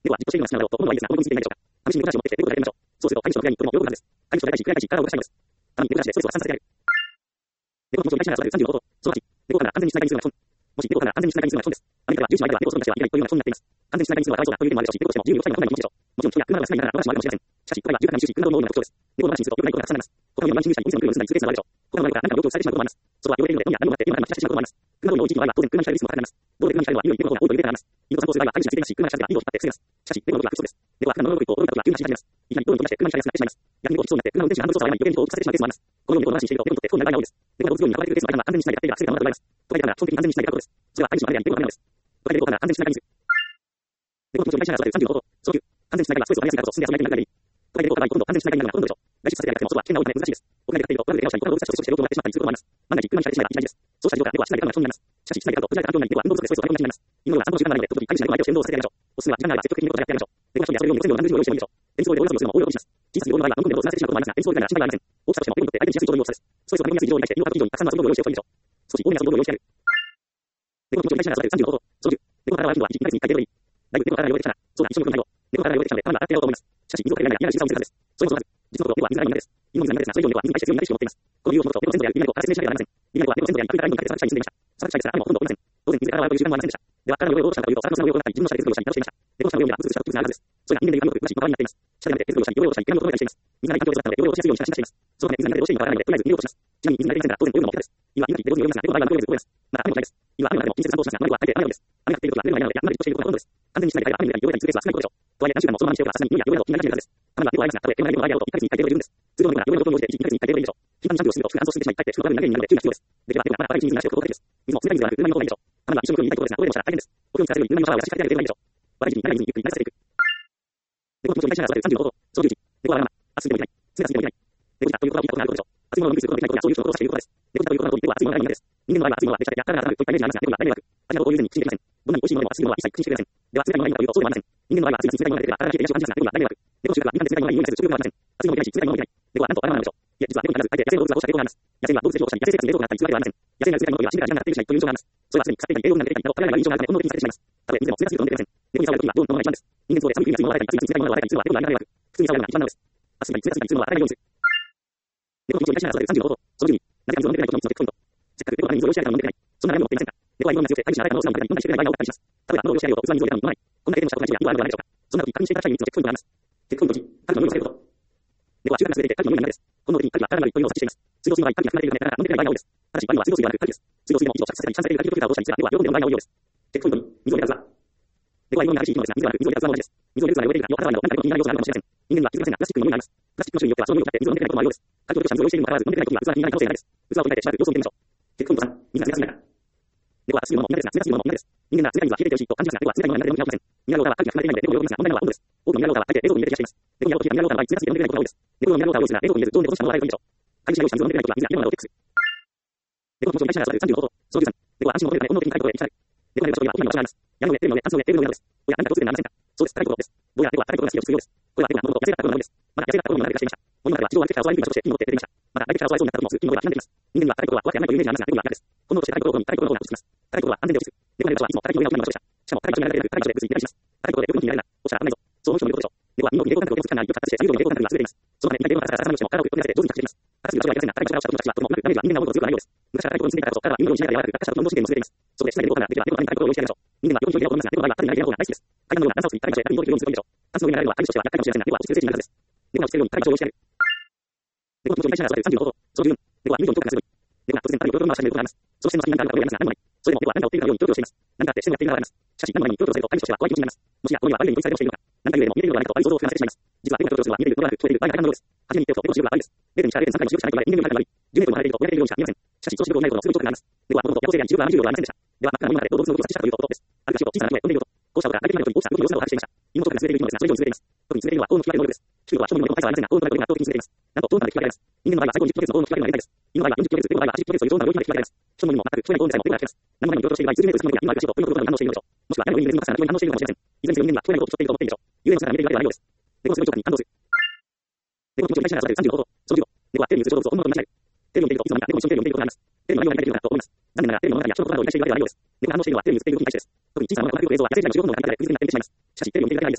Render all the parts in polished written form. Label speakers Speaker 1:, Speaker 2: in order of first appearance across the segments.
Speaker 1: 猫はじっとしているのが好きなのだろうと思うのはいいですが、本当についていないでしょうか。試しにお菓子を持ってきて猫をやれるでしょう。そうすると、飼い主の部屋に行くのも喜ぶはずです。飼い主と大事、体がし体がし、体を動かしたいのです。単に猫がしてストレスを発散させてあげる。猫の気持ちを理解しながら座る35歩。その8、猫から安全にしないかにするのが損。もし猫から安全にしないかにするのが損です。アメリカでは重視の間は猫を育てしてはいけないというような損になっています。安全にしないかにするのはかわいそうだという意見もあるでしょうし、猫としても自由に動きたいのはかなりの気持ちでしょう。もちろん人や車が好きなら私もあるかもしれません。しかし、これは住宅に集し、車道の多いのが特徴です。猫の話にすると良くないことがたくさんあります。他にも毎日入社にお店の車に住んだり、ツーケースがあるでしょう。他の前から何かの病気を伝えてしまうこともあります。外は汚れているので、ゴミや何もなって今から引き出してしまうこともあります。車道に多い地域の場合は当然車に控えるリスクも高くなります。道路で車に控えるのは犬より猫の方が多いというデータがあります。犬と散歩する場合は飼い主がついていますし、車が近づいていますし、車が引っ張って防げます。しかし、猫の動きは不足です。猫は車の上を動く一方、道路が急に走り始めます。いきなり道路に飛び出して車に控えやすくなってしまいます。逆に猫を引きそうになって車の運転手がハンドル操作を誤り余計に人を大きくさせてしまうケースもあります。このように猫の話にしていると猫にとって不本来の場合が多いです。猫が動物病に囲まれているケースの場合は安全にしないでやっていれば防げたものだと言われます。と書いてあるから、基本的に安全にしないでやることです。それは飼い主のあれやに猫が悪いのです。と書いて猫から安全にしないかにする。猫の気持ちを理解しながら座る35歩。その9、安全にしないからストレスを溜めやすいからと進んで遊び相手になるなり。と書いて猫から今度安全にしないかになるのがほとんどでしょう。外出させてあげなくても外は危険な大きな難しいです。屋外でやっていると、トラブルで怪我をしたり、他の動物たちと接触して病気をもらってしまったりすることもあります。万が一車に控えてしまえばいきなりです。そうした事情から猫は室内で飼うのが損になります。しかし、室内で飼うと閉じられた環境になり、猫は運動不足でストレスを溜め込みがちになります。今のような散歩の習慣がないので、時々飼い主が猫を相手を先導させてあげましょう。おすすめは時間があれば積極的に猫とやってあげましょう。猫が一人で遊べるように全部を何十秒用意してもいいでしょう。テニスボールで追い出すのをするのも大喜びします。小さすぎるボールの場合は無根で猫をつらせてしまうこともありますが、テニスボールなら心配はありません。大きさとしても猫にとって相手にしやすいちょうどいい大きさです。ストレスを溜め込みやすい事情に対して犬を飼う以上にたくさんの遊ぶ道具を用意しておくといいでしょう。少し多めの遊ぶ道具を用意してあげる。猫の気持ちを理解しながら座る35歩。その10、猫の体は頻度は1日に1回程度でいい。だいぶ猫の体が汚れてきたら、そうだ、一緒によくないよ。猫の体が汚れてきたので、頭が洗ってやろうと思います。しかし、水をかけられないが嫌な仕草をするはずです。それもそのはず。実のところ、猫は水がない苦手です。犬も水が苦手ですが、それ以上に猫は水に対して強い苦手意識を持っています。この理由をもともと猫を全部やる、犬猫から説明しなきゃなりません。犬猫は猫を全部やり、確認から犬にかけて探しに住んでいました。探しですら雨もほとんど起こりません。当然、水で体を洗うという習慣もありませんでした。では、体の汚れをどうしたかというと、サラの汚れを行ったり、自分の舌で手作りをしたり、楽していました。猫の舌の汚れは美しさと美しさのはずです。それが人間でいう髪の毛、昔、バラになっています。舌で舐めて手作りをしたり、汚れをしたり、手紙を整えたりしています。水がない環境で育ったので、汚れを落としやすいようにしたりしています。そのため、水が苦手でどうしていいのかわからないので、とりあえず入れようとします。ちなみに、水が慣れていませんから、当然、泳ぐのも下手です。犬は犬にでどうにも泳ぎますが、猫の場合は何も泳げずこうです。また、雨も嫌いです。犬は雨の中でも気にせず散歩をしますが、猫は大抵雨のみです。雨が降っている時は濡れるのが嫌なので、やんなりとしていることがほとんどです。完全にしないで雨に濡れたり、汚れたりするケースは少ないことでしょう。とはいえ、何週間もそのままにしておけば、さすがに犬や汚れなど気にならないはずです。雨が猫はありますが、たとえ手もない猫の場合であろうと、1ヶ月に1回程度で十分です。通常の猫なら汚れのことに応じて1、2ヶ月に1回程度でいいでしょう。頻繁にジャンプをすると、服が乾燥してしまい、かえって服が悪くなる原因になるので注意が必要です。できれば猫がまだ赤いチーズになしておくことが大事です。水も冷たい水ではなく、車の方がいいでしょう。雨が一緒によく言いたいところですが、汚れでもしたら大変です。お風呂に使わせるように車のシャワーを優しくかけてあげるといいでしょう。若い時期に長い水にゆっくり慣らせていく。猫の気持ちを理解しながら座る35歩。その11、猫はわがまま。暑すぎてもいけない。冷たすぎてもいけない。猫にだということは聞いたことがあることでしょう。熱いものを無理することができないことや、そういう人のことをしていることです。猫にだということなど、猫は熱いものが苦手です。人間の場合は熱いものはめちゃくちゃ体が温まるといったイメージがありますが、猫には大迷惑。味などを言うぜに口に入れません。どんなに美味しいものでも熱いものは一切口にしてくれません。では、冷たいものがいいのかというと、そうでもありません。人間の場合は熱いが冷たいものが出てくるから体が冷えている印象を感じますが、猫には大迷惑。猫の習慣は苦手で冷たいものがいいのにせず、食欲がありません。熱いものも嫌いし、冷たいものも嫌い。猫はなんとわがままなのでしょう。いや、実は猫に限らず、大抵野生の動物はこうした傾向があります。野生は動物で保護したり、野生生活に冷凍があったりするわけではありません。野生が冷たいものというのは死んでから時間が経っているしないという印象があります。それは常に腐っていたり栄養が出ていたりなど、食べられない印象があるため、本能的にされてしまいます。たとえ水でも冷たすぎると飲んでくれません。猫に触るときはどう飲むのが一番です。人間の方で寒い冬に熱いものを与えたり、暑い夏に冷たいものを与えたりするのは猫の間が迷惑。普通に触るのが一番なのです。暑すぎたり冷たすぎたりするのは与えないようにする。猫の気持ちを理解しながら座る35歩。その12、なぜか水を飲んでくれないことの3つのチェックポイント。せっかく猫が水を用意してあるから飲んでくれない。そんな悩みを持っていませんか。猫は色んな水を捨て、飼い主が誰かのお世話になったり、飲んだりしてくれない場合が多かったりします。例えば、喉を用意してあげようと器に水を入れたのに飲まない。こんな経験をしたことない人や犬はあるのではないでしょうか。そんな時、確認していただきたい3つのチェックポイントがあります。チェックポイント1、彼の匂いを避けること。猫は習慣が優れていて、彼の匂いが苦手です。この時に彼は体がいいというのを察知しています。水道水の場合、彼が離れているためから飲んでくれない場合が多いです。ただし、場合は水道水ではなく彼です。水道水でも水を着させたり、反されているフィルターを通したりするが、猫は喜んで飲む場合が多いようです。チェックポイント2、水を入れたずら。猫は色々な激しい生き物ですが、水ではなく水を入れたずらの同じです。水を入れるずらが汚れているか、要は体は何か気になる要素があるかもしれません。人間には気づきませんが、プラスチックの匂いがあります。プラスチックの種類によってはその匂いを使って水を飲んでくれないこともあるようです。環境として水を用意しているにもかかわらず飲んでくれない時には器が気になる可能性があります。器を取り替えてしばらく様子を見てみましょう。チェックポイント3、水が冷たすぎないか。猫は熱すぎるものも苦手ですが、冷たすぎるものも苦手です。人間が冷たい水は冷えていてほしいと感じますが、猫は冷たいものが苦手でも気がしません。ミネラルウォーターは空気が含まれていないので猫を喜びますが、問題なのは温度です。多くのミネラルウォーターは大抵冷蔵庫に入れて冷やしています。猫にやるときミネラルウォーターの場合、冷たすぎて飲んでくれないことが多いです。猫のミネラルウォーターを用意するが、冷蔵庫に入れず、常温で落としたものを洗えばいいでしょう。飼い主が用意した水を飲んでくれないときは水や色などをチェックする。猫の気持ちを理解しながら座る35歩。その13、猫は安心を求めるため本能的に高いことで行きたい。猫が寝る場所には大きな場所があります。屋根の上、テレビの上、タンスの上、テーブルの上などです。おや、何か突然なりませんか。そうです、高いことです。どうやら猫は高いことが好きをするようです。これは猫がもともと痩せ型のものです。また痩せ型のものに慣れていました。この中では地上はテクチャーを座りにくい場所として木に乗って出ていました。また大テクチャーを座りそうになった時もすぐ木の上が開んでいます。人間には高いことは怖くないというイメージがありますが、猫には苦手です。本能として高いことに高いことの方が落ち着きます。高いことは安全で落ち着く。猫が寝る場所はいつも高いことが大きな場所でした。しかも高い場所に慣れている高い場所でぐずり寝たりします。高いことでよく見られるな。落ちたら危ないぞ。そう思う人もいることでしょう。猫は身の上に冷凍感覚を気をつけないように発達して、作業の冷凍感覚が優れています。そのため、2回冷凍が高さが高さに落ちても体をくっつけて上手に着地しています。高すぎる場所は嫌ですが、高い場所が落ちた時の足はとてもうまくダメージは人間が持つの強くないようです。昔から高いことについていたからこそ、彼は犬を用意しながら柔らかく落下したと運動神経も優れています。そこで室内で動かなできれば猫が高いことを用意してあげましょう。人間はよく用意してあげますが、猫の場合は縦に長い方が大好きです。階段のような段差を作り、高い場所で高いことを用意するといいでしょう。段差の上になれるのは飼い主としては厄介かもしれませんが、猫は落ち着く精神になるはずです。猫が落ち着けるように高い場所を用意してあげる。猫の気持ちを理解しながら座る35歩。その14、猫は友情に強化がすごい。猫が突然体をぐるぐる回し始めることがあります。その視線の先に何かあるかと言われますが、何もない。それでも猫は何かを追っているかのように強調しています。何かあってしてもやっているのがあります。しかし、何もないに強調されると飼い主としては怖い気持ちになります。もしや、ここには悪い例に取りされてもしているのか。何か言うよりも見えているのではないかと悪い想像を膨らませてしまいます。実は猫が強調するのは見えていることがなく聞こえている場合が大半のようです。初めに言っておくと、猫の視力は悪いです。0.1から0.3回の視力しかないと人間より高くなり、10メートルも離れていると親でいるようにしか見えません。しかし、その視力をないことのすぐに長くなります。猫はもともと夜行性であり視力は70秒ではありませんでした。では、真っ赤な森の中で動物の動きを察知したということです。あるかしを小さな鳴き声で飛んでいること。こうしたことが大的なことに大きさ動きの様子を把握していました。犬もそうが優れているのですが、それ以上に優れています。特に優れているのは王の聞き分ける能力です。視力は正面の大きさはありませんが、王の動きが圧倒的に優れています。なんと、王ので聞き分けられます。人間の場合は最高に10キロの王の聞き分けるのが限界です。犬の場合は40キロです。猫の場合は80キロですという超な動きまで聞き分けられます。人のにも全く聞こえない音でさえも手が聞けます。何もないのに強調している場合、数メートル先の時は犬は詳しいと、このことが反応しているのでしょう。もしくは何も言いずにかすかな聞こえに反応しているのかもしれません。いずれにせよ人間は聞こえないことを聞こえていると思っているでしょう。ゆえの姿が見えているわけではないようです。猫のすごい聴覚に感動する。猫の気持ちを理解しながら座る35歩。その15、猫はテレビに映る動物を本能と見間違える。テレビを見ているといつの間にか猫も一緒にテレビを見ていることがあります。テレビの何が見られているのかと思います。残念ながらテレビの中には人のことなどを理解しているわけではないようです。猫が反応しているのはテレビに映っている動きに対してです。特に小さな音楽が聞こえる映像はやせるぐらいの情報の中に入っているくずになってしまいます。しかし、テレビを見ているだけではないです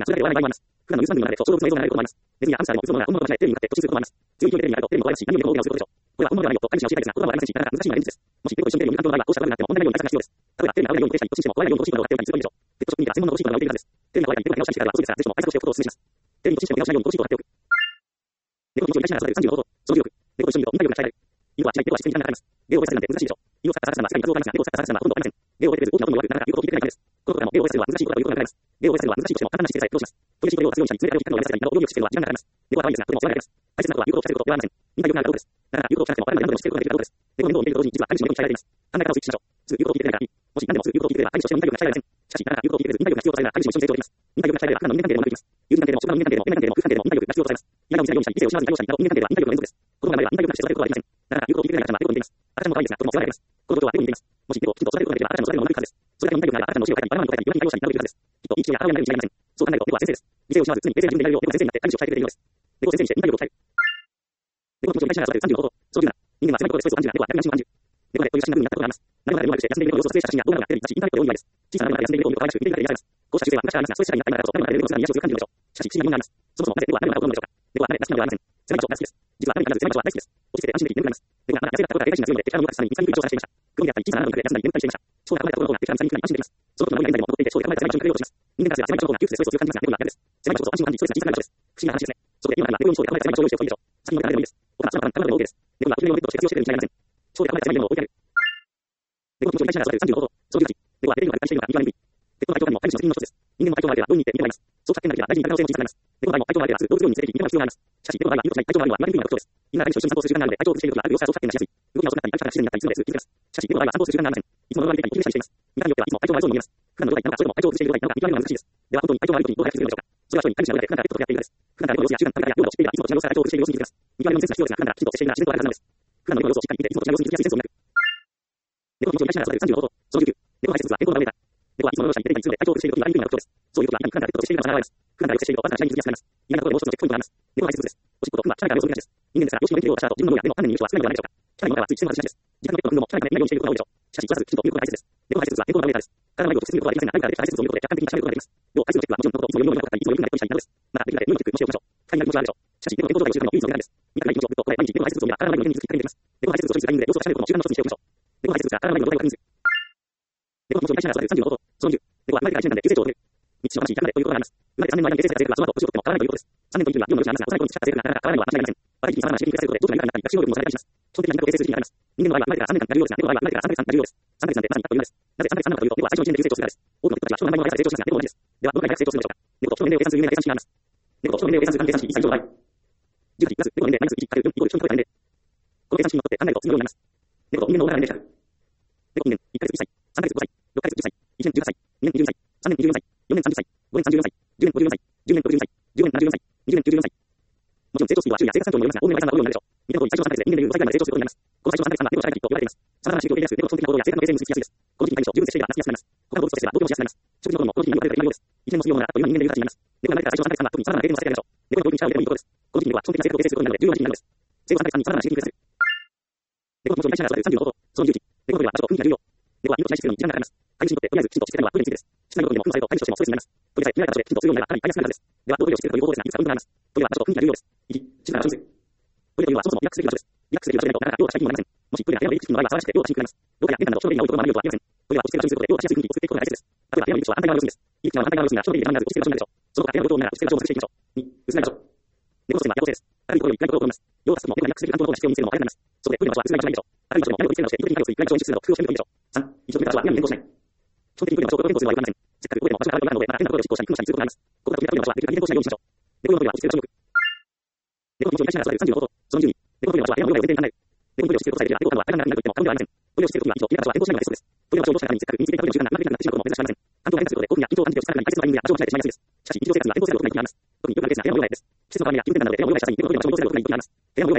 Speaker 1: がそれだけではない場合もあります。普段のニュース番組の中で小動物の映像が流れることもあります。ネズミやハムスターでも普通のものが本物と間違えてテレビに向かって突進することもあります。強い勢いでテレビにあるとテレビの声がし、何よりも大きなをすることでしょう。これは本物ではないよと飼い主は教えたいですが、言葉はありませんし、なかなか難しいのが現実です。もしテレビと一緒にテレビを見る環境の場合は、こうしたことになっても問題ないように対策が必要です。例えば、テレビが合わないように固定したり、突進しても壊れないように欲しいものが手をかにするべきでしょう。ペットショップには専門の欲しいものが売っているはずです。テレビが壊れたり、テレビが直したりしたら、遅いですから、ぜひとも対策をしておくことをお勧めします。テレビに突進しても怪我をしないように欲しいと貼っておく。猫の気持ちをいたしながら育てる30の方法、その16。猫と一緒にいると、みんなよりが鍛えられる。犬は違い、猫は自然に考えます。ゲを覚えさせるなんて難しいでしょう。犬を使った探査なら世界に数をがありますが、猫を使った探査ならほとんどわかりません。ゲを覚えてくれず大きな音も弱く、なかなか言うことを聞いてくれないです。このことからもゲを覚えさせるのは難しいことだということがわかります。ゲを覚えさせるのは難しいとしても簡単な姿勢さえ苦労します。時々これを活用したり、常に相手を引っ掛けるのをやめさせたりなど、動きをしているのは時間がかかります。猫は可愛いですが、とても世話がかかります。大切なことは言うことを聞かせることではありません。みんなよくなるかどうかです。なかなか言うことを聞かせてもわからないので何度でもしていることができるかどうかです。猫の面倒を見ていると同時に実は飼い主の猫に鍛えられています。考え方をスイッチしましょう。すぐ言うことを聞いてくれないからいい。もし何でもすぐ言うことを聞いてくれれば飼い主としてもみんなよく鍛えられません。しかし、なかなか言うことを聞いてくれず、みんなよくが必要とされるなら飼い主も一緒に成長できます。みんなよく鍛えられれば普段の人間関係でもうまくいきます。友人関係でも職場の人間関係でも、恋愛関係でも夫婦関係でもみんなよくが必要とされます。嫌なを見せないようにしたり、異性を知らずに対応したりなど、人間関係ではみんなよくの連続です。子供が生まればみんなよくなくして育てることはできません。なかなか言うことを聞いてくれない赤ちゃんは猫に似ています。赤ちゃんも可愛いですが、とても世話がかかります。このことは猫に似ています。もし猫をきちんと育てることができれば赤ちゃんの育てるのもうまくいくはずです。それだけみんなよくなれば赤ちゃんの教えを変えたり、バナナに答えたり、岩に対応したりなどできるはずです。きっといい父親や母親になるに違いありません。そう考えると猫は先生です。理性を知らず常に冷静な自分でいられるよう、猫が先生になって飼い主を鍛えてくれているのです。猫を先生にしてみんなよくを鍛える。猫の気持ちをいたしながら育てる30の方法、その10な。人間は狭いところでストレスを感じるが、猫は逆に安心を感じる。猫でという写真が文になったことがあります。何もないでもなくして休んでいる猫の様子を撮影した写真や動画がテレビ、雑誌、インターネットで多いみたいです。小さな猫が休んでいる猫を見ると可愛らしく見ているだけで癒されます。こうした習性は昔からありますが、ストレス社会になった今だからこそ、何もないで猫の姿に癒しをする感じるのでしょう。しかし、不思議な疑問があります。そもそもなぜ猫は何をなることなのでしょうか。猫は慣れが好きなのではありません。狭い場所が好きです。実は何かなぜ狭い場所は大好きです。落ち着けて安心できて眠れます。猫がまだ痩せだった頃から警戒心が強いので、敵から身を隠すために見つかりにくい場所を探していました。雲であったり小さな穴の中で休んだり眠ったりしていました。そう考えたところの方が敵から見つかりにくいので安心できます。その時の何々も残っていて、そうで構えた狭い場所に隠れようとします。人間からすれば狭い場所の方が窮屈でストレスを感じますが、猫には逆です。狭い場所こそ安心を感じ、ストレスが小さくなる場所です。不思議な話ですね。そこで今から猫用にそうで構えた狭い場所を用意しておくべきでしょう。先の誰でもいいです。僕はその他のでも OK です。猫が不明のベッドとして活用しているに違いありません。そうで構えた狭いものを置いてある。猫の気持ちをいたしながら育てる30の方法、その18。猫はテレビの中でしているのが見極めにくい。ペットの愛嬌がも飼い主の責任の一つです。人間も愛嬌があればどうに似て見てもらいます。そうした点ができれば大事になる可能性も小さくなります。猫の愛も愛嬌があればすぐ動物病院に連れて行き見てもらう必要があります。しかし、猫の愛がいいことない愛嬌があるのは言われにくいのが特徴です。みんな飼い主と一緒に散歩する時間があるので愛嬌をしていることがある様子がそうした点がしやすい。動きが遅くなったり、愛嬌が自然になったりするのですぐ気づきます。しかし、猫の愛は散歩する時間がありません。いつものようにベッドに息切れしたりしています。見方によってはいつも愛嬌がありそうに見えます。普段の状態なのか、それとも愛嬌をしている状態なのか見極めるのが難しいです。では本当に愛嬌があることにどう早く気づけるのでしょうか。それは人に飼い主が裏で普段からペットとやっているのです。普段から猫の様子や習慣、食べ方や量を知っていればいつもと違う様子から愛嬌をしている様子に気づきます。見極めのセンスが必要ですが、普段からきちんと接しているなら自然とわかるはずなのです。普段の猫の様子をしっかり見て、いつもと違う様子に気づきやすいセンスを磨く。猫の気持ちをいたしながら育てる30の方法、その19。猫の排泄物は健康な上だ。猫はいつもの様子に出ていつもで愛嬌をしていることに悪いのが特徴です。そういう時は普段からペットとしているのが現れます。普段からよくしているとわずかな違いに気づきやすくなります。嫌なところでもう一つのチェックポイントがあります。猫の排泄物です。おしっこと糞は汚いから様子を見がちです。人間ですから、よしの便器をした後、自分の脳や目の観念にいる人は少ないのではないでしょうか。汚いものからはついついのがちです。自分のペットの糞も汚いため見ないようにしていることが多いでしょう。しかし、言わずきちんと見ることが大切です。猫の排泄物は健康な上だです。体の内を直接見ることはできませんが、何か出てきた排泄物を見ることで客観的に確かめることができます。要排泄のチェックはもちろんのこと、いつも読むようになったり、いつも良くなることにしたりなどです。また、できるだけ良いチェックもしておきましょう。不快な気持ちはあるでしょう。しかし、猫の健康状態を知るための唯一の手段です。見たくない気持ちを送ると、これ毎日猫の排泄物を見れば体の内の原因に気づきかけています。猫の排泄物を処理するタイミングで様子を確かめることも習慣の一つにしておきましょう。猫の排泄物が体の内のどこかに確認する。猫の気持ちをいたしながら育てる30の方法、その10。猫は生まれてから1年なんで急成長を遂げる。未知の話、100までということがあります。生まれて3年の間に形成された生活はその後年を追っても変わらないということです。3年というのは世の余地がありますが、幼い頃に培った成果がなかなか変わらないのは間違いありません。若い時期に様々な刺激にされることで、どちらになったり、学習能力もされたりします。基本的な人格を形成する時期になります。人間の愛は生まれてから3年間になるようですが、猫の愛は生まれてから3ヶ月間になるようです。3ヶ月なんてまさにあっという間です。なぜ3ヶ月間なのかというと、猫は最初の1年で急成長するからです。多くの人たちは人の名前の速さで成長しますが、猫も同じです。では、どのくらい早く成長するのでしょうか。猫と人の年齢を計算する有名な計算式があります。猫と人の年齢を計算する計算式、1歳以上の場合。18プラス猫の年齢マイナス1かける4イコール人の超えた年齢。この計算式にのっとって考えると次のようになります。猫と人間の大柄な年齢である。猫2年、1ヶ月1歳、3ヶ月5歳、6ヶ月10歳、1年18歳、2年24歳、3年24歳、4年30歳、5年34歳、10年54歳、10年64歳、10年74歳、20年94歳。もちろん成長スピードは周囲や生活環境にもよりますが、おおむね毎3の5秒になるでしょう。見たとおり最初の3ヶ月で人間でいう5歳ぐらいまで成長することになります。この最初の3ヶ月間は猫の社会的と言われています。様々な刺激を受けやすく、猫の基本的な行動や生活の形成に結びつきやすいです。この時期に対処、十分接していれば懐きやすくなります。他の動物と接すればとてもしやすくなります。食事のこともこの時期によく出ているようです。一年も過ぎようもならあっという間に人間でいう形になります。猫が生まれてから最初の3ヶ月間は特に様々な経験をさせてやるでしょう。猫の教育に力を入れてもいいことです。この時期には基本的な生活を形成することになるので重要な時期になるのです。生後3ヶ月間に様々な刺激に触れさせる。猫の気持ちをいたしながら育てる30の方法、その11。猫のトイレは場所と雰囲気が重要。猫は犬としない姿勢に時間がかかります。飼い主にとってとりあえずきちんとしていたのはトイレについてです。室内のトイレも糞されると飼い主としてもストレスになります。トイレさえ見られた場所できちんとするようになればかなり飼いやすくなるはずです。では、どのトイレをしているという方法ですが、いくつかポイントがあります。トイレは場所と雰囲気が重要です。1、静かな場所にする。トイレというのはそもそもリラックスできる場所です。リラックスできる場所でないとなかなか用をした気にもなりません。もしトイレが部屋の入り口付近の場合は騒がしくて用をしにくくなります。廊下や玄関など人の出入りが多いところもあまり良くはありません。トイレは落ち着ける場所にすることで用をしやすい雰囲気を作っていくことが大切です。例えば部屋の入り口は反対側の様子です。入り口は反対側の様子が人の出入りがなく落ち着ける場所になるでしょう。その他部屋の両方なら落ち着ける場所を探していきましょう。2、薄暗い場所。猫のステムは夜行性です。明るいところより暗いところを好みます。用を足すとも猫がリラックスできる担当の方が必要に見せるのも早くなります。そこでトイレの場所は薄暗い場所がいいでしょう。明るい場所でも屋根をつけるなどして意図的に影をつけ暗い場所を演出するなど工夫をしてみるといいでしょう。3、一度決めた場所は部屋に変更しない。基本的にトイレの場所を変更するのは良くありません。せっかくトイレも場所が変わるとなるので、また変なところで執行したり工夫をしたりすることがあります。ここが決めたトイレの場所はできるだけ変更しないようにしましょう。猫のトイレは落ち着ける場所に置く。猫の気持ちをいたしながら育てる30の方法、その12。猫のトイレの場所は部屋の両側を前提に考える。猫のトイレを落ち着けることさえできれば、猫からは体が長くなると言っても過言ではありません。トイレを落ち着けるときは以上、決めた場所は変更しないのがベストです。トイレの場所をどうしたら身につけたく身につけたい時間がうまくできなくなってしまうことも珍しくありません。環境が変化することで興奮や緊張を感じて落ち着かなくなり大切なタイミングや場所を間違えてしまいやすいです。しかし、日常生活には変更することがいい時があります。特によくあるケースが部屋の両側です。季節の変わりや気分転換などで部屋の両側した際に猫のトイレの場所を変更することがいい時があります。部屋の両側をすると部屋全体の雰囲気が変わり、トイレの場所も変わってしまうと部屋の部屋の雰囲気が変わってしまうと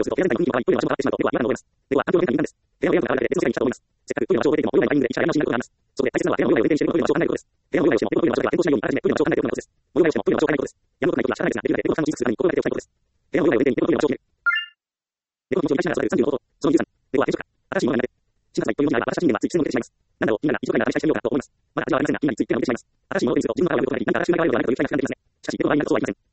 Speaker 1: 猫は環境の変化に敏感です。部屋の両側が変わるだけで別の世界に来たと思います。せっかくトイレの場所を出ていても両側のタイミングで一社やり直しになることがあります。そこで大切なのは部屋の両側を運転している猫のトイレの場所を考えることです。部屋の両側をしても猫のトイレの場所では変更しないようにあらかじめトイレの場所を考えておくことです。両側をしてもトイレの場所を考えることです。やることないことは仕方ないですが、できるだけ猫の負担を小さくするために心がけておきたいことです。部屋の両側を運転に猫のトイレの場所を決める。猫の気持ちをいたしながら育てる30の方法、その13。猫は転職か。新しいものが苦手。新発売というのになれば新しい人間はついついも出てしまいます。なんだろう、今なら一度から試してみようかなと思います。まだ味はありませんが、今についても出てしまいます。新しいものを手にすると自分の体が悪くなり、何か新しいものが悪くなるという期待が膨らんでいますね。しかし、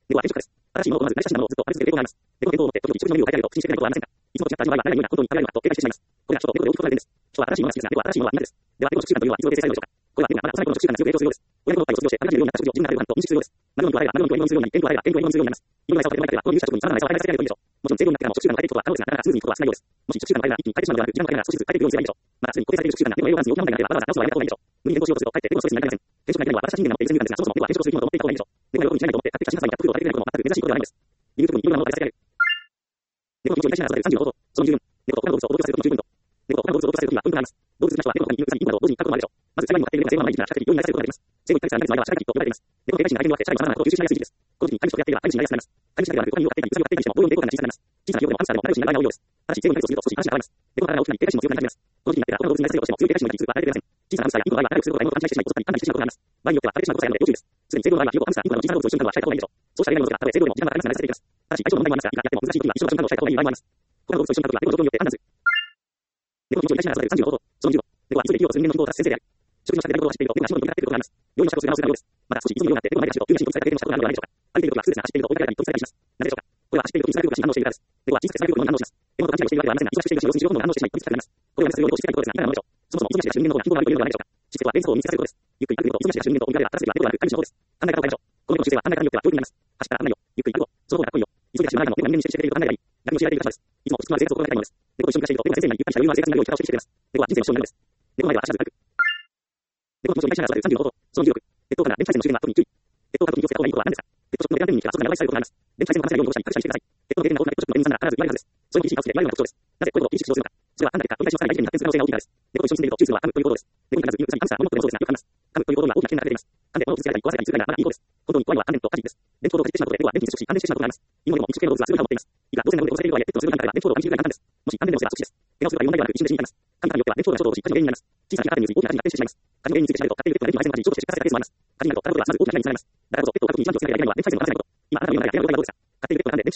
Speaker 1: 猫は転職です。新しいものをまず慣れ親しんだものをずっと食べ続ける傾向があります。猫の言動を持って時々一部の理由を変えたりと不審していることはありませんか？いつもと違った味わいは誰にも本当に食べられるのかと警戒してしまいます。これが人と猫の両方とられるんです。人は新しいものが好きですが、猫は新しいものは苦手です。では、猫の食習慣というのはいつ頃形成されるのでしょうか？これは猫がまだ幼い頃の食習慣が強く影響するようです。親の愛を卒業して、新しいようになった食事を自分が食べるご飯と認識するようです。マグロに加えればマグロに加えるようになり、天狗を加えれば天狗をするようになります。犬の餌を食べる前からこの有識者にさらな餌を与えられるようにでしょう。もちろん制度になってからも食習慣の改定とは可能ですが、なかなかスムーズにことはしないようです。もし食習慣の改定が一気に改定しまうのではなく、時間をかけながら少しずつ改定するようにすればいいでしょう。また、すでに固定されている食習慣が猫の栄養バランスに大きな問題があれば、わざわざ直すのはやめた方がいいでしょう。無理に変更しようとすると、かえって猫のストレスになりかねません。転職がいきなりは私たち人間が持っている罪なんですが、そもそも猫は転職をする生き物と思っていた方がいいでしょう。猫が喜びしないと思って勝手に写真なさいが得意を変えてくれないことも全く珍しいことではないのです。理由特にいろんなものが代謝される。猫の気持ちを大事な遊ばれる30のこと、その十分。猫と他の動物を驚かせることの十分と。猫と他の動物を驚かせることには運があります。動物の人は猫の他に犬、ウサギ、インコなど同時に書くこともあるでしょう。まず、幸いに向かっているような生物は毎日が社会的要因が対することができます。生後1ヶ月から2ヶ月の間は社会的と呼ばれています。猫の警戒心が外見に弱くて社会に様々なことを吸収しないやすい時期です。この時期に飼い主とやっていれば飼い主になりやすくなります。飼い主だけではなく他に犬を飼っていたり、ウサギを飼っていたりしても同様に猫が小さくなります。小さな量でもハムスターでも仲良しになる場合が多いようです。ただし、生後2ヶ月を過ぎると少し話が変わります。猫の体が大きくなり警戒心も強くなります。この時期になってから他の動物になりやすいとしても強い警戒心が実は与えられていません。小さなハムスターやインコの場合は仲良くすることが妹と勘違いしてしまい、こそっとに判断してしまうことがあります。場合によっては食べてしまうことさえあるので要注意です。すでに生後の場合はひよこ、ハムスター、インコなど小さな動物を一緒に飼うのは控えた方がいいでしょう。そうした例外のものがたとえ生後よりも時間がかかりますが、慣れさせていきます。ただし、相性の問題もありますが、いくらやっても難しい時は一緒の瞬間を控えた方がいい場合もあります。他の動物と一緒に飼う時は猫の状況によって判断する。猫の気持ちを大事な遊ばれる30のこと、その15。猫は急いで息を人間の希望を達成先生である。食事の支度で猫を走っていると、猫が足元に向かっていることがあります。病院の支度をする可能性があるようです。また少し急ぐようになって、猫が前で走ると、急に進行された経験をしたことがあるのではないでしょうか。歩いている時はスーツが走っていると追いかけられたり、飛びされたりします。なぜでしょうか。これは走っている時にスライドが反応しているからです。猫は小さくスライドに反応します。猫と勘違いしているわけではありませんが、忙しくしているうちに要するに15分も反応してしまい、追いつかれます。これはするより落ち着かないことですが、いかがなものでしょう。そもそも忙しいが人間の方が気分が悪いというのではないでしょうか。姿勢は連想を見つけさせることです。ゆっくり歩くこと、忙しいが人間と追いかけられたら、正しいは猫ではなく、飼い主の方です。考え方を変えましょう。この猫の姿勢は考え方によっては教育になります。走ったら危ないよ。ゆっくり歩こう。その方がかっこいいよ。急いで走る前からも猫が人間に指示してくれると考えればいい。逆に教えられているからです。いつも落ち着くまで生活を心がけたいものです。猫と一緒に暮らしていると、猫が先生になり、ゆったりした余裕のある生活になるように力をしてきてくれます。猫は人生の保証になるのです。猫の前では足がずっく。猫の気持ちを大事な遊ばれる30のこと、その16。ペットから連帯線の試験は特に注意。ペットを飼う時に気をつけた方がいいことは何ですか？ペットショップのデザインにはそこが長いサイズがあります。連帯線の話が用意をしたり、確かにしてください。ペットの経験が豊富なペットショップの店員さんなら必ず言われるはずです。そういうのを意識が薄れて言われるのが特徴です。なぜこういうことを意識しようとするのか。それは単なるか、折り返しのさらに大事件に発展する可能性が大きいからです。猫と一緒に住んでいると、中枢は噛むという行動です。猫に限らず、犬、ウサギ、ハムスター、モノコというものですが、よく噛みます。噛むという行動には大きな危険が隠れています。噛んで物をぶつけられたり壊されたりするぐらいならまだいい行動です。本当に怖いのは噛んでと火事です。電気行動をかけてしまうことで猫は電気に接触し、感電してしまうことがあります。今でも飲食系の動物はすぐに持っています。いくら当然なので殺されるとはいえ、ペットをするには電気行動を感じるぐらい簡単です。もし感電でもすれば即死です。怪我をするから問題ではなく一瞬で死に至ります。噛み方によっては電気行動が衝動し、火事の原因になります。小さな火が発展により大きな火に発展してしまいます。火事の原因について調べると、勝手にペットが電気の配線の火事に衝突して出火されたケースもあります。火事になると、絡むことはまず大きな火につながります。誰かとペットを飼う時にちゃんと気をつけなければいけないのは、電気配線の中でやっていることが特に今あなたのようなやり方がどうですか？勝手にペットが噛んで電気衝動をする必要はありませんか？勝手にペットが電気衝動をする必要はありませんか？あらゆることを確認しましょう。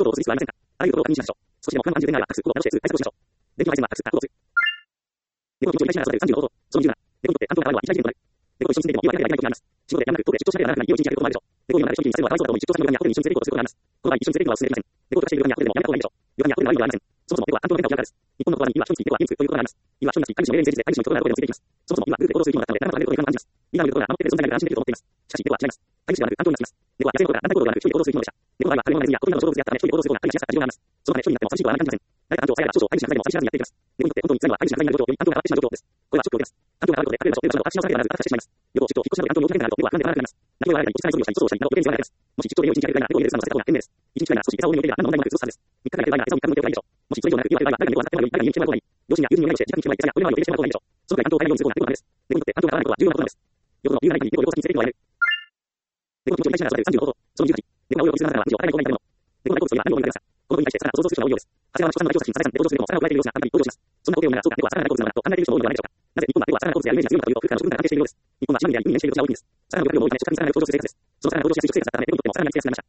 Speaker 1: 少しでも不安を感じる点があれば、隠す。ここが直接対策をしましょう。電気配線は隠す、他をする。猫の気持ちを大事な遊ばれる30のこと、その17。猫にとって担当が変わるのは一大事件となる。猫と一緒に住んでいても言い訳ができない時があります。仕事でやらなく、トイレ出張しなければならない、家を一日やることもあるでしょう。猫に呼んだら商品にさせるのはかわいそうだと思い、出張先の旅館にアプリに一緒に連れて行くことをすることがあります。この場合、一緒に連れて行くのはお勧めできません。猫と暮らしている旅館にアプリでもやめた方がいいでしょう。旅館にアプリの悪いのはありません。そもそも猫は担当の変化を嫌うからです。日本の言葉に、犬は一つ、猫は人数ということがあります。犬は一人につき、飼い主の命令に準じて、飼い主の許可があることでもついていきます。そもそも犬はルールで行動する生き物だったので、誰もが猫を感じます。リーダーの言うことが守っている存在なので安心できると思っています。しかし、猫は違います。飼い主ではなく担当になっています。猫は野生のことが団体行動ではなく、一人で行動する生き物でした。猫の場合は食べ物がネズミや子供などの小動物であったため、一人で行動することが飼い主やすかった事情があります。そのため、一人になっても寂しいことはあまり感じません。誰か担当をさえれば少々飼い主が疲れでも寂しがらずにやっていきます。猫にとって本当に辛いのは飼い主が不在になる状況より担当が変わってしまう状況です。これはショックを受けます。担当が変わることで、隠れる場所、出る場所、私のされではなく、形してしまいます。旅行、出張、引っ越しなどで担当に応じなくなると、猫は不安でならなくなります。泣き声を荒げたり、落ち着かない素振りをしたり、外をしたりなど、不便になります。もし出張で家を一日やるぐらいなら、猫を入れる姿をさせた方が賢明です。一日くらいなら少し餌を多めに置いていれば何の問題もなく過ごすはずです。3日間やる場合なら餌を3日分置いておけばいいでしょう。もしそれ以上なく、家をやる場合は誰が猫を預かってもらうより誰かに家に来てもらう方がいい。両親や友人にお願いをして、時間に来てもらい、餌やこれまでを入れてしまう方がいいでしょう。そのくらい担当がいないようにすることが猫のためです。猫にとって担当が合わないことは重要なことなのです。よほどの理由がない限り猫を旅行先に連れて行ってはやる。猫の気持ちを大事な遊ばれる30のこと、その18。猫が泳ぐするならば、道を与えない方がいいと思う。猫が猫とすれば何を思いかけますか？このことに対してさらな想像する人が多いようです。長谷川の出版の代表作品、サザエさんで登場する猫もさらな動物する猫も加えている様子がたびたび登場します。そんなことを読むなら、そうか、猫はさらな動物なのだと考えている人も多いのではないでしょうか。なぜ日本は猫はさらな動物であるイメージが強いのかというと、古くからの食文化が関係しているようです。日本は島国であり、海に面している土地が多い国です。さらな動物量も多いため、食卓にさらな登場する生活です。そのさらな登場しやすい食生活だったため、猫にとってもさらなりつけやすくなりました。日本では猫がさらなを食べる姿をを見せることが多いため、猫にはさらなをいい姿を見せることが多いため、猫にはさらなというイメージが定着してきているようです。確かに猫は肉食動物ですが、さらなというイメージは定着していないようです。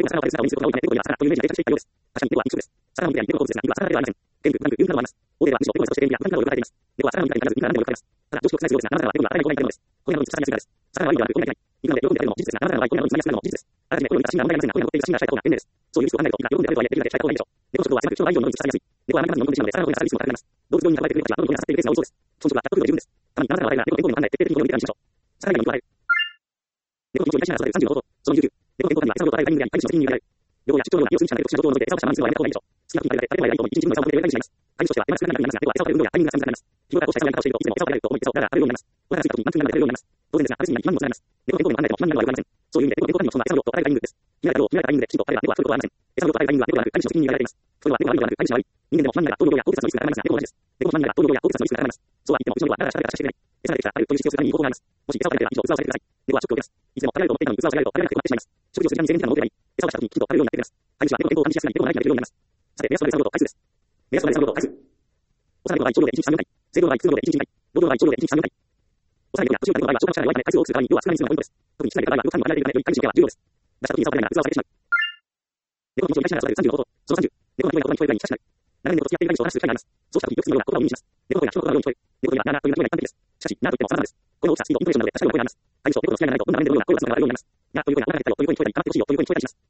Speaker 1: さらなを見たり、猫の好物ですが、肉はさらなをいいからです。欧米ではむしろ猫の餌として便利や肉などを言われています。猫はさらなを見たり、肉などを言われています。ただ、常識を覆すようですが、なぜならば猫が与えない方がいいからです。これなどにさらなにするからです。さらなはいいのではなく、これがいけない。肉なので喜んで食べるのも事実ですが、なぜならばこれなどにつまみやすくなるのも事実です。あらかじめこれを見た写真が問題がありませんが、これなどっている写真がしたい方が便利です。そういうリスクを考えると、いくら喜んで食べるとはいえ、できるだけ控えた方がいいでしょう。猫食は狭く、人の愛情のようにさらにやすい。猫は何かに飲んでしまうので、さらな方にさらリスクも高くなります。動物病に運ばれてくる人たちはどんどん痩せているケースが多そうです。その食はたっぷりで十分です。ためになぜならば猫の健康にも考え、徹底的にこれを見てからにしましょう。さらには肉を与える。猫の気持ちを大事な遊ばれる30のこと、その19。猫の健康には餌を与えるタイミングであり、飼い主の責任による。旅行や出張用は荷を積み重ねると仕事を除いて餌をしたままにするのはやめた方がいいでしょう。好きな時に食べられ、食べればいいと思い、一日分の餌を食べているようにします。飼い主としては手間少なくなりますが、猫は餌を食べる運動やタイミングが寒くなります。日頃からこうした餌をやり方をしていると、いつも餌を食べられると思い、餌をだらだら食べるようになります。お腹が空いた時に満腹になるので食べるようになります。当然ですが、食べ過ぎには肥満にもつながります。猫の健康にも考えても肥満になるのは悪いません。そういう意味で、猫の健康管理のその餌の量と与えるタイミングです。決められた量を決められたタイミングできちんと食べれば猫は太ることはありません。餌の量と与えるタイミングは猫ではなく、飼い主の責任によられています。それは猫が悪いのではなく、飼い主が悪い。人間でも肥満になれば糖尿病や高血圧のリスクが高まりますが、猫も同じです。猫の肥満になれば糖尿病や高血圧のリスクが高まります。そうは言っても、うちの猫はだらだら食べ方していない。餌ができたらあるという指示をするためにいい方法があります。もし餌を食べなければ以上、うざをされてください。猫はショックを受けます。いつでも食べられると思っていたのに、うざをされると食べられなくて困ってしまいます。食事をする時間に制限時間を設ければいい。餌をした時にきちんと食べるようになってください。飼い主は猫の健康を管理しやすくなり、猫が長生きできるようになります。さて、目安まで餌の量と回数です。目安まで餌の量と回数。幼い猫の場合、少量で1日3、4回。成長の場合、通常で1日2回。労働の場合、少量で1日3、4回。幼い猫や年を取る場合は、消化の力が弱いため回数を多くする代わりに量は少なめにするのがポイントです。特に小さい猫の場合は、よく噛むのが離れているため、より飼い主のケアは重要です。出した時に餌を食べないなら、うざをされてしまう。猫の気持ちを大事な遊ばれる30のこと、その30。猫が声が聞こえるように親しくなる。長年猫と付き合っている飼い主を話す機会があります。そうした時、よくするような言葉を耳にします。猫の声が人の声のように聞こえる。猫にはなーなーという鳴き声が一般的です。しかし、なーと言っても様々です。声の大きさ、スピード、イントネーションなどで確かな声があります。飼い主と猫の付き合いがないと、どんな場面でもような声が詰まるようになります。なーという声が流れてきたよという声に聞こえたり、黙ってほしいよという声に聞こえたりします。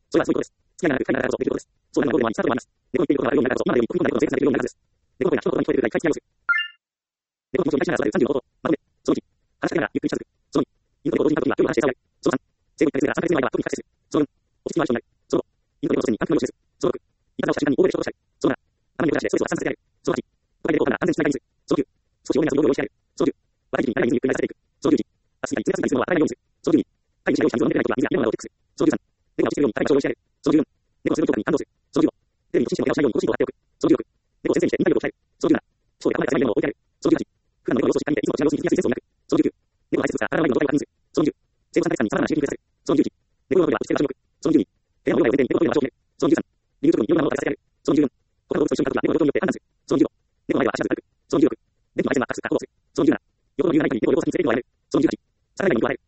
Speaker 1: それはそういうことです。付き合いが長く、深いからこそできることです。そうなるのはゴールは一冊でもあります。猫の言っていることがあるようになるからこそ、今までより一歩踏んだ猫の生活ができるようになるはずです。猫の声が人の言葉に聞こえてくるぐらい深い付き合いをする。猫の気持ちを理解しながら育てる35こと、まとめ、その1、話しかけながらゆっくり近づく。その2、犬と猫を同時に飼うときは夜の話で餌をやる。その3、生後1ヶ月から3ヶ月の間は特に覚醒する。その4、お口には一緒になる。その5、犬と猫のすでに環境を良くする。その6、言い方をした瞬間に欧米で衝突したり。その7、たまに猫を出してストレスを発散させてやる。その8、都会で猫を飼うなら安全しないようにする。その9、少し多めな遊び道具を用意してやる。その10、若い時期に長い水にゆっくり流されていく。その11、暑すぎたり、冷たすぎたりするのは当たり前のようにする。その12、飼い主が用意した水を飲んでくれないときは水や飲み物をチェックする。その13、猫が落ち着くように誰かが消毒してやる。その14、猫のする動作に感動する。その15、テレビに突進しても怪我をしないように更新を貼っておく。その16、猫を先生にしてインタビューを伝える。その17、そうで構えた狭いものを置いてある。その18、普段の猫の様子をしっかり見ていつも違う様子に気がつきやすいセンスを磨く。その19、猫の挨拶が体の前の動画を確認する。その20、生後3ヶ月間にさまざまな刺激を増やされる。その21、猫の声は落ち着けが注目。その22、部屋の用具を置いて猫の声の場所を決める。その23、理由直にいろんなものを食べさせてやる。その24、他の動物と一緒に飼うときは猫の状況によって判断する。その25、猫の前では足がずれて歩く。その26、電気の配線は隠す、確保する。その27、横の理由がない限り猫を両先に連れて行われる。その18、さらなる人を与える。